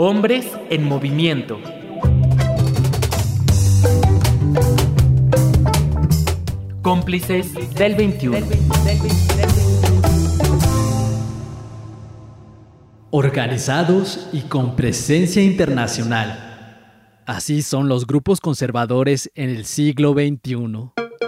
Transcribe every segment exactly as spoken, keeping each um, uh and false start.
Hombres en movimiento. Cómplices del veintiuno. Organizados y con presencia internacional. Así son los grupos conservadores en el siglo veintiuno.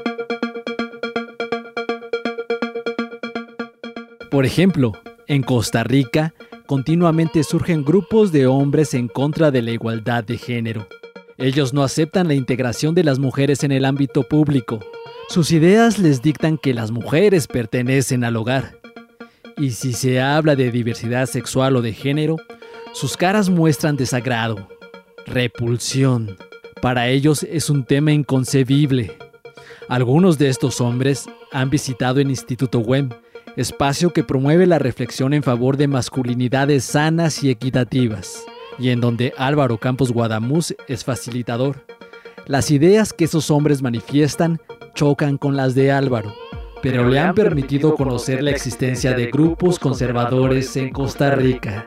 Por ejemplo, en Costa Rica, continuamente surgen grupos de hombres en contra de la igualdad de género. Ellos no aceptan la integración de las mujeres en el ámbito público. Sus ideas les dictan que las mujeres pertenecen al hogar. Y si se habla de diversidad sexual o de género, sus caras muestran desagrado, repulsión. Para ellos es un tema inconcebible. Algunos de estos hombres han visitado el Instituto W E M, espacio que promueve la reflexión en favor de masculinidades sanas y equitativas, y en donde Álvaro Campos Guadamuz es facilitador. Las ideas que esos hombres manifiestan chocan con las de Álvaro, pero le han permitido conocer la existencia de grupos conservadores en Costa Rica.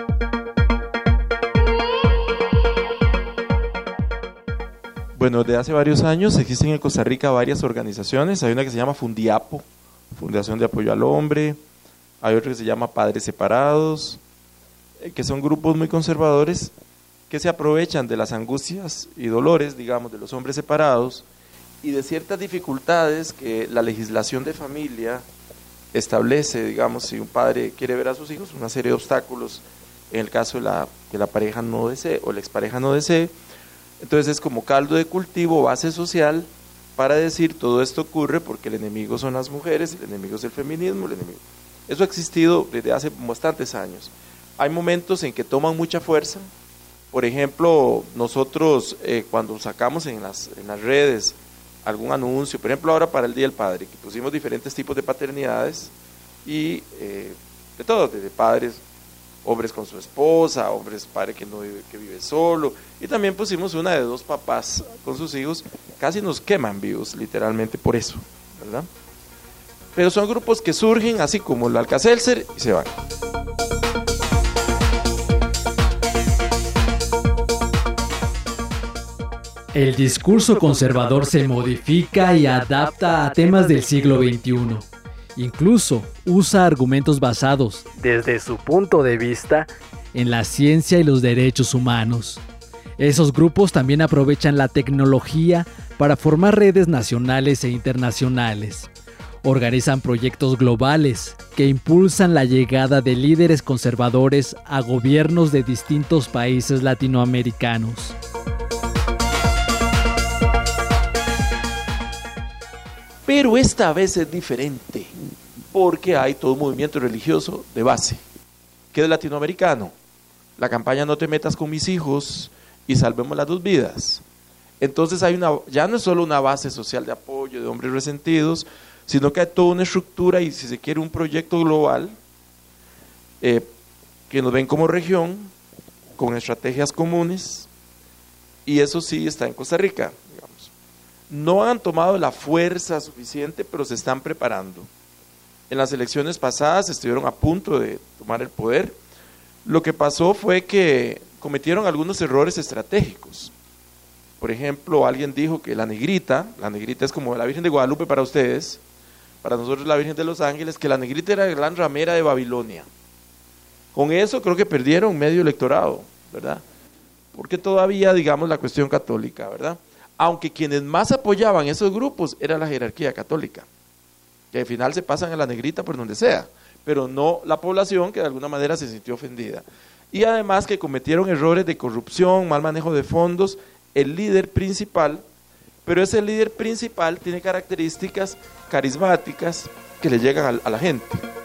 Bueno, desde hace varios años existen en Costa Rica varias organizaciones. Hay una que se llama Fundiapo, Fundación de Apoyo al Hombre. Hay otra que se llama Padres Separados, que son grupos muy conservadores que se aprovechan de las angustias y dolores, digamos, de los hombres separados y de ciertas dificultades que la legislación de familia establece, digamos, si un padre quiere ver a sus hijos, una serie de obstáculos en el caso de la, que la pareja no desee o la expareja no desee. Entonces es como caldo de cultivo, base social, para decir todo esto ocurre porque el enemigo son las mujeres, el enemigo es el feminismo, el enemigo. Eso ha existido desde hace bastantes años. Hay momentos en que toman mucha fuerza. Por ejemplo, nosotros eh, cuando sacamos en las, en las redes algún anuncio, por ejemplo ahora para el Día del Padre, que pusimos diferentes tipos de paternidades y eh, de todo, desde padres, hombres con su esposa, hombres padre que no vive, que vive solo, y también pusimos una de dos papás con sus hijos, casi nos queman vivos, literalmente por eso, ¿verdad? Pero son grupos que surgen así como el Alka-Seltzer y se van. El discurso conservador se modifica y adapta a temas del siglo veintiuno. Incluso usa argumentos basados, desde su punto de vista, en la ciencia y los derechos humanos. Esos grupos también aprovechan la tecnología para formar redes nacionales e internacionales. Organizan proyectos globales que impulsan la llegada de líderes conservadores a gobiernos de distintos países latinoamericanos. Pero esta vez es diferente, porque hay todo un movimiento religioso de base, que es latinoamericano. La campaña No te metas con mis hijos y salvemos las dos vidas. Entonces hay una, ya no es solo una base social de apoyo de hombres resentidos, sino que hay toda una estructura y, si se quiere, un proyecto global eh, que nos ven como región, con estrategias comunes, y eso sí está en Costa Rica. No han tomado la fuerza suficiente, pero se están preparando. En las elecciones pasadas estuvieron a punto de tomar el poder. Lo que pasó fue que cometieron algunos errores estratégicos. Por ejemplo, alguien dijo que la negrita, la negrita es como la Virgen de Guadalupe para ustedes, para nosotros la Virgen de los Ángeles, que la negrita era la gran ramera de Babilonia. Con eso creo que perdieron medio electorado, ¿verdad? Porque todavía, digamos, la cuestión católica, ¿verdad? Aunque quienes más apoyaban esos grupos era la jerarquía católica, que al final se pasan a la negrita por donde sea, pero no la población, que de alguna manera se sintió ofendida. Y además que cometieron errores de corrupción, mal manejo de fondos, el líder principal, pero ese líder principal tiene características carismáticas que le llegan a, a la gente.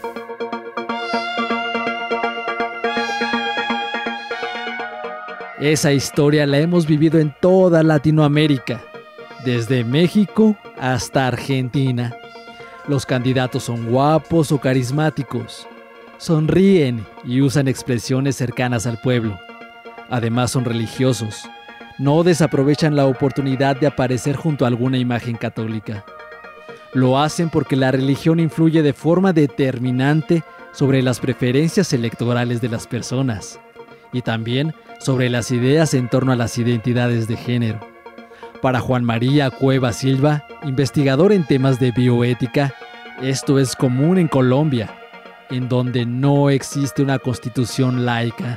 Esa historia la hemos vivido en toda Latinoamérica, desde México hasta Argentina. Los candidatos son guapos o carismáticos, sonríen y usan expresiones cercanas al pueblo. Además son religiosos, no desaprovechan la oportunidad de aparecer junto a alguna imagen católica. Lo hacen porque la religión influye de forma determinante sobre las preferencias electorales de las personas. y también sobre las ideas en torno a las identidades de género. Para Juan María Cueva Silva, investigador en temas de bioética, esto es común en Colombia, en donde no existe una constitución laica.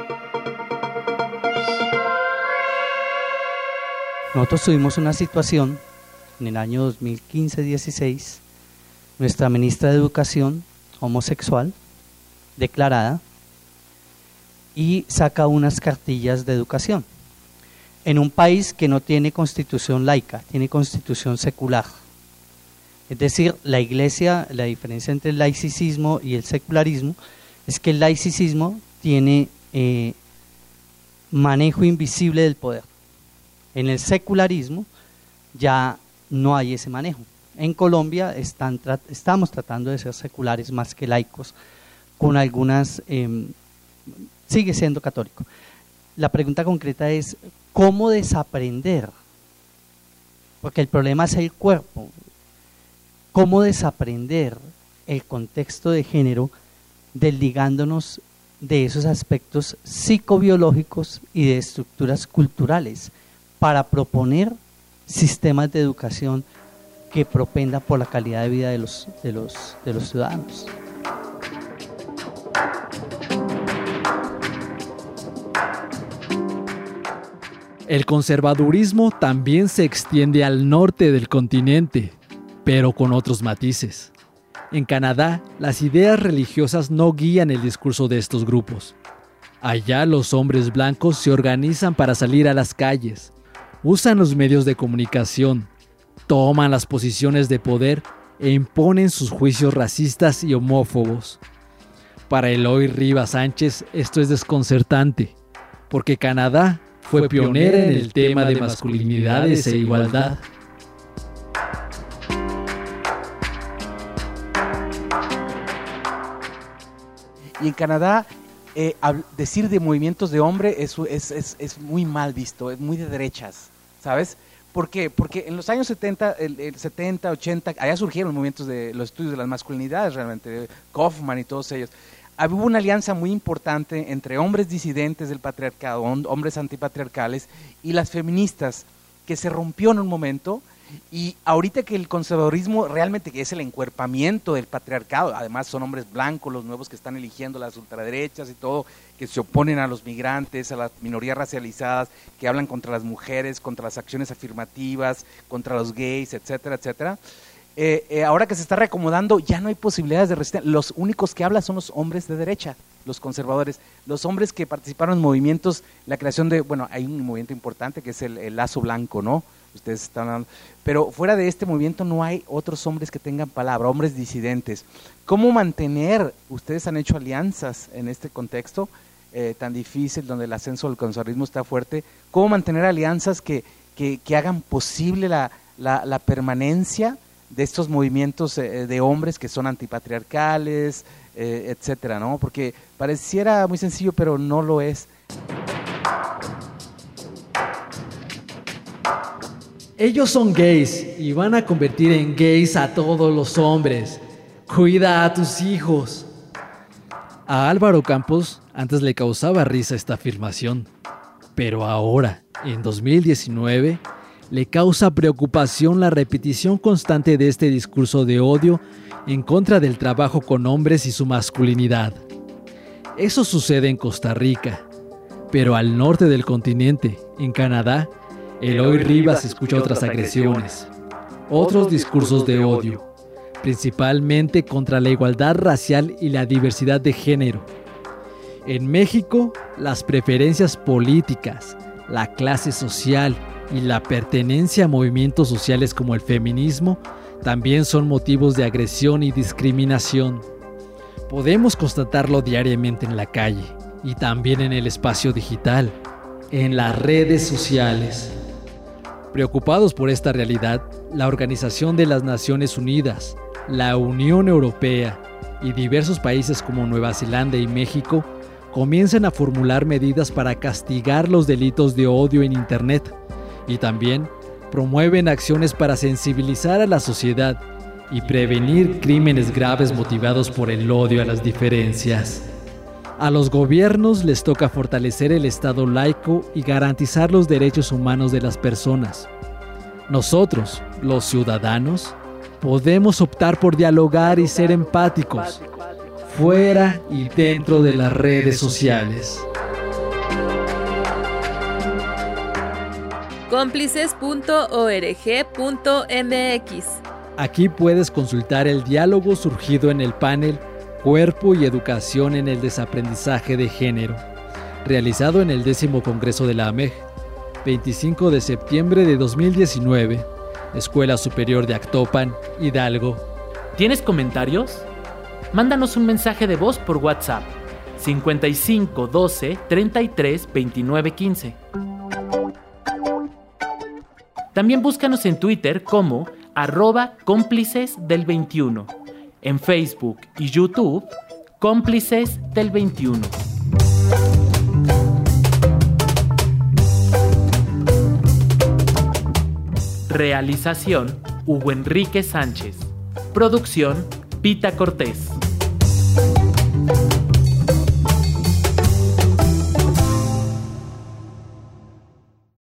Nosotros tuvimos una situación en el año dos mil quince dieciséis, nuestra ministra de Educación, homosexual, declarada, y saca unas cartillas de educación en un país que no tiene constitución laica, tiene constitución secular. Es decir, la iglesia, la diferencia entre el laicismo y el secularismo es que el laicismo tiene eh, manejo invisible del poder. En el secularismo ya no hay ese manejo. En Colombia están, tra- estamos tratando de ser seculares más que laicos, con algunas, eh, sigue siendo católico. La pregunta concreta es, ¿cómo desaprender? Porque el problema es el cuerpo. ¿Cómo desaprender el contexto de género desligándonos de esos aspectos psicobiológicos y de estructuras culturales para proponer sistemas de educación que propendan por la calidad de vida de los, de los, de los ciudadanos? El conservadurismo también se extiende al norte del continente, pero con otros matices. En Canadá, las ideas religiosas no guían el discurso de estos grupos. Allá los hombres blancos se organizan para salir a las calles, usan los medios de comunicación, toman las posiciones de poder e imponen sus juicios racistas y homófobos. Para Eloy Rivas Sánchez esto es desconcertante, porque Canadá fue, fue pionera en el tema de masculinidades e igualdad. Y en Canadá, eh, decir de movimientos de hombre es, es, es, es muy mal visto, es muy de derechas, ¿sabes? ¿Por qué? Porque en los años setenta, el, el setenta, ochenta, allá surgieron movimientos de los estudios de las masculinidades realmente, Kaufman y todos ellos. Hubo una alianza muy importante entre hombres disidentes del patriarcado, hombres antipatriarcales, y las feministas, que se rompió en un momento. Y ahorita que el conservadurismo realmente que es el encuerpamiento del patriarcado, además son hombres blancos los nuevos que están eligiendo las ultraderechas y todo, que se oponen a los migrantes, a las minorías racializadas, que hablan contra las mujeres, contra las acciones afirmativas, contra los gays, etcétera, etcétera. Eh, eh, ahora que se está reacomodando, ya no hay posibilidades de resistencia. Los únicos que hablan son los hombres de derecha, los conservadores, los hombres que participaron en movimientos, la creación de, bueno, hay un movimiento importante que es el, el lazo blanco, ¿no? Ustedes están hablando, pero fuera de este movimiento no hay otros hombres que tengan palabra, hombres disidentes. ¿Cómo mantener, ustedes han hecho alianzas en este contexto eh, tan difícil, donde el ascenso del conservadurismo está fuerte, cómo mantener alianzas que, que, que hagan posible la, la, la permanencia de estos movimientos eh, de hombres que son antipatriarcales, eh, etcétera, ¿no? Porque pareciera muy sencillo, pero no lo es. Ellos son gays y van a convertir en gays a todos los hombres. Cuida a tus hijos. A Álvaro Campos antes le causaba risa esta afirmación, pero ahora, en dos mil diecinueve, le causa preocupación la repetición constante de este discurso de odio en contra del trabajo con hombres y su masculinidad. Eso sucede en Costa Rica, pero al norte del continente, en Canadá, Eloy Rivas escucha otras agresiones, otros discursos de odio, principalmente contra la igualdad racial y la diversidad de género. En México, las preferencias políticas, la clase social y la pertenencia a movimientos sociales como el feminismo también son motivos de agresión y discriminación. Podemos constatarlo diariamente en la calle y también en el espacio digital, en las redes sociales. Preocupados por esta realidad, la Organización de las Naciones Unidas, la Unión Europea y diversos países como Nueva Zelanda y México comienzan a formular medidas para castigar los delitos de odio en Internet y también promueven acciones para sensibilizar a la sociedad y prevenir crímenes graves motivados por el odio a las diferencias. A los gobiernos les toca fortalecer el Estado laico y garantizar los derechos humanos de las personas. Nosotros, los ciudadanos, podemos optar por dialogar y ser empáticos, fuera y dentro de las redes sociales. cómplices punto org punto m x. Aquí puedes consultar el diálogo surgido en el panel Cuerpo y Educación en el Desaprendizaje de Género, realizado en el décimo Congreso de la A M E G, veinticinco de septiembre de dos mil diecinueve, Escuela Superior de Actopan, Hidalgo. ¿Tienes comentarios? Mándanos un mensaje de voz por WhatsApp cincuenta y cinco doce treinta y tres veintinueve quince. También búscanos en Twitter como arroba cómplices del veintiuno, en Facebook y YouTube Cómplices del veintiuno. Realización Hugo Enrique Sánchez. Producción Pita Cortés.